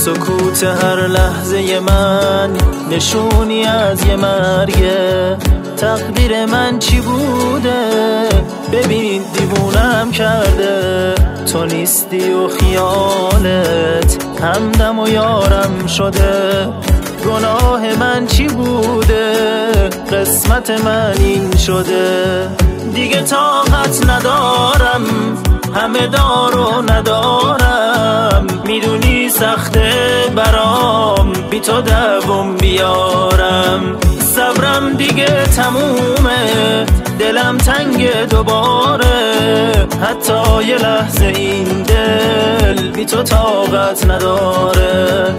سکوت هر لحظه من نشونی از یه مرگه. تقدیر من چی بوده ببین دیوونم کرده. تو نیستی و خیالت همدم و یارم شده. گناه من چی بوده قسمت من این شده. دیگه طاقت ندارم همه دار و ندارم. میدونی سخته برام بی تو دوم بیارم. صبرم دیگه تمومه دلم تنگ دوباره. حتی یه لحظه این دل بی تو طاقت نداره.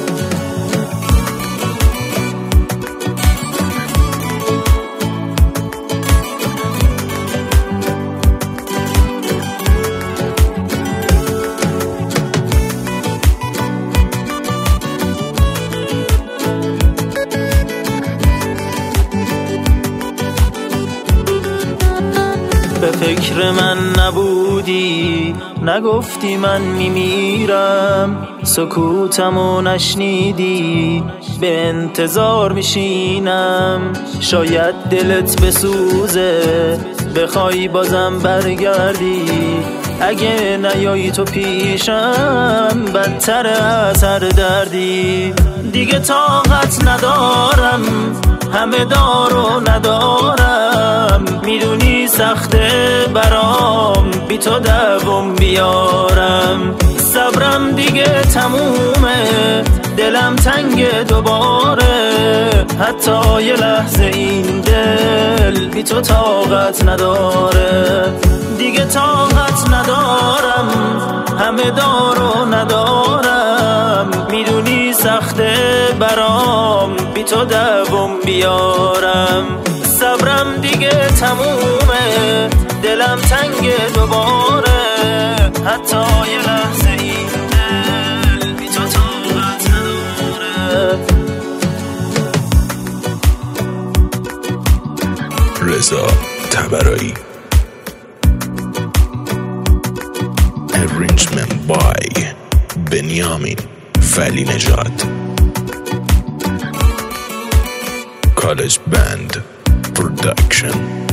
به فکر من نبودی نگفتی من میمیرم. سکوتمو نشنیدی به انتظار میشینم. شاید دلت بسوزه بخوای بازم برگردی. اگه نیایی تو پیشم بدتر از هر دردی. دیگه طاقت ندارم همه دار و ندارم. میدونی سخته برام بی تو دوم بیارم. صبرم دیگه تمومه دلم تنگ دوباره. حتی یه لحظه این دل بی تو طاقت نداره. دیگه طاقت ندارم همه دار و ندارم. میدونی سخته برام بی تو دوم بیارم. صبرم دیگه تمومه دلم تنگ دوباره. حتی یه لحظه این دل بی تو طاقت نداره. رضا طبرایی. Arrangement by بنیامین فلی نژاد. College Band Production.